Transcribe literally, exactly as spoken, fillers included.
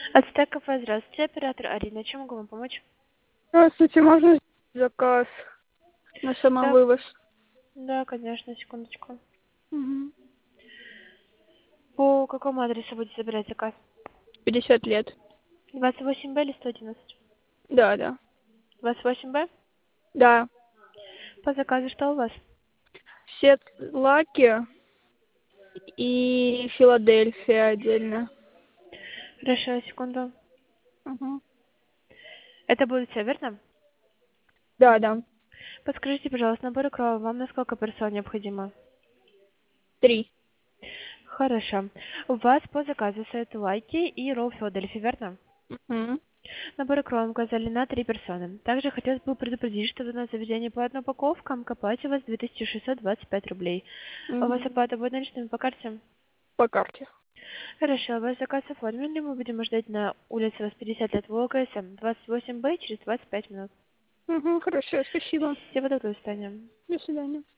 Ацтек кафе, здравствуйте, оператор Арина. Чем могу вам помочь? Здравствуйте, можно сделать заказ на Да, самовывоз? да, конечно, секундочку. Мгм. По какому адресу будете забирать заказ? пятьдесят лет. двадцать восемь Б или сто одиннадцать? Да, да. двадцать восемь Б? Да. По заказу что у вас? Сет лаки и Филадельфия отдельно. Хорошо, секунду. Мгм. Это будет все, верно? Да, да. Подскажите, пожалуйста, набор крови вам на сколько персон необходимо? Три. Хорошо. У вас по заказу сет лайки и ролл Филадельфия, верно? Мгм. Набор крови указали на три персоны. Также хотелось бы предупредить, что на заведение по одной упаковкам к оплате у вас две тысячи шестьсот двадцать пять рублей. У вас Мгм. оплата будет наличными по карте? По карте. Хорошо, ваш заказ оформлен, и мы будем ждать на улице вас пятьдесят лет ВЛКСМ, двадцать восемь Б через двадцать пять минут. Угу, хорошо, спасибо. Всего доброго, до свидания. До свидания.